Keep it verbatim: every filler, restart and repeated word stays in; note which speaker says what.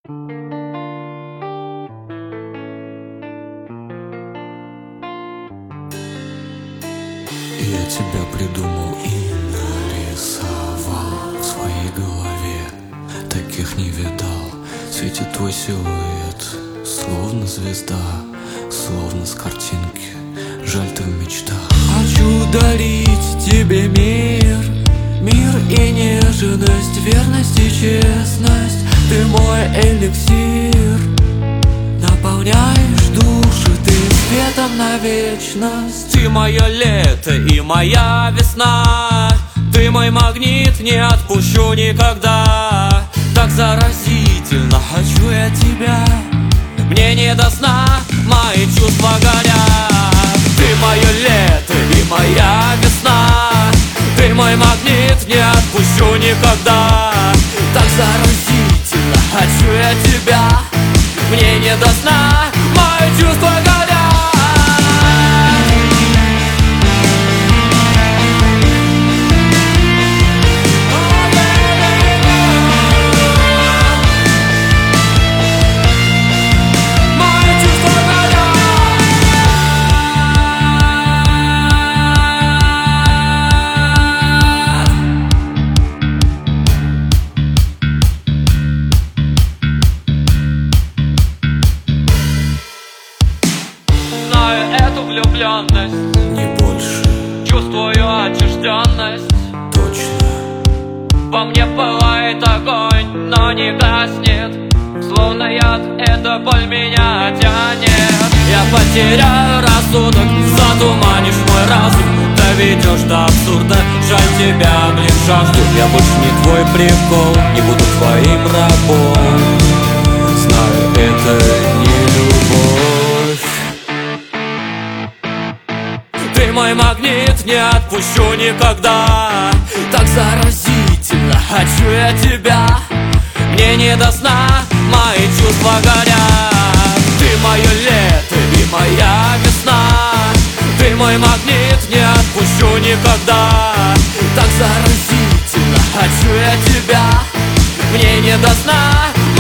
Speaker 1: Я тебя придумал и нарисовал в своей голове. Таких не видал. Светит твой силуэт, словно звезда, словно с картинки. Жаль, ты в мечтах. Хочу дарить тебе мир, мир и нежность, верность и честность. Ты мой эликсир, наполняешь души ты светом на вечность. Ты мое лето и моя весна, ты мой магнит, не отпущу никогда. Так заразительно хочу я тебя, мне не до сна, мои чувства горят. Ты мое лето и моя весна, ты мой магнит, не отпущу никогда. Так заразительно хочу я тебя, мне не до сна, мои чувства горят. Влюбленность, не больше.
Speaker 2: Чувствую отчужденность.
Speaker 1: Точно.
Speaker 2: Во мне пылает огонь, но не гаснет. Словно яд, эта боль меня тянет. Я потеряю рассудок, затуманишь мой разум, доведешь до абсурда, жаль тебя, блин, жажду.
Speaker 1: Я больше не твой прикол, не буду твоим рабом. Знаю, это не любовь.
Speaker 2: Ты мой магнит, не отпущу никогда. Так заразительно хочу я тебя, мне не до сна, мои чувства горят. Ты мое лето и моя весна, ты мой магнит, не отпущу никогда. Так заразительно хочу я тебя, мне не до сна,